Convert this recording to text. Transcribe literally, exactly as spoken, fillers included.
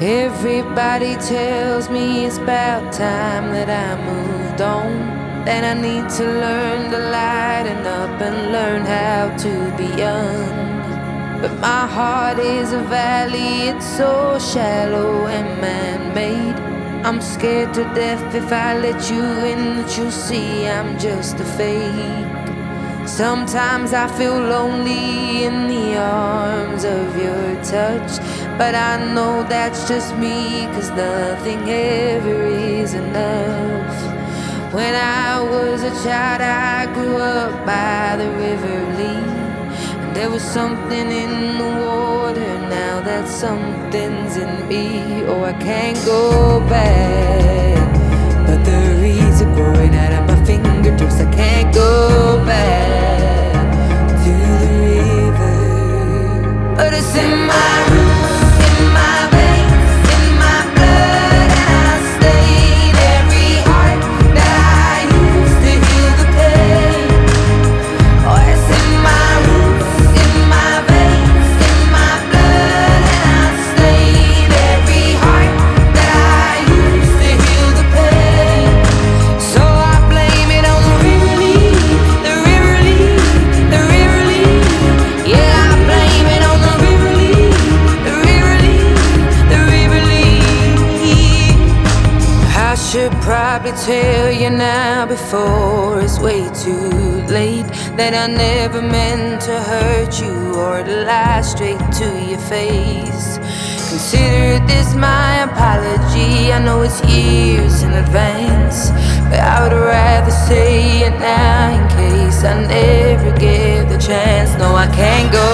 Everybody tells me it's about time that I moved on, that I need to learn to lighten up and learn how to be young. But my heart is a valley, it's so shallow and man-made. I'm scared to death if I let you in, that you'll see I'm just a fake. Sometimes I feel lonely in the arms of your touch, but I know that's just me, 'cause nothing ever is enough. When I was a child, I grew up by the river Lee, and there was something in the water. Now that something's in me. Oh, I can't go back, but the reeds are growing out of my fingertips. I can't go back to the river, but it's in my roots, in my veins, in my blood, and I stayed every heart that I used to heal the pain. Oh, it's in my roots, in my veins, in my blood, and I stayed every heart that I used to heal the pain. So I blame it on the river Lee, the river Lee, the river Lee. Yeah, I blame it on the river Lee, the river Lee, the river Lee. I should probably tell you now before it's way too late, that I never meant to hurt you or to lie straight to your face. Consider this my apology. I know it's years in advance, but I would rather say it now in case I never get the chance. No, I can't go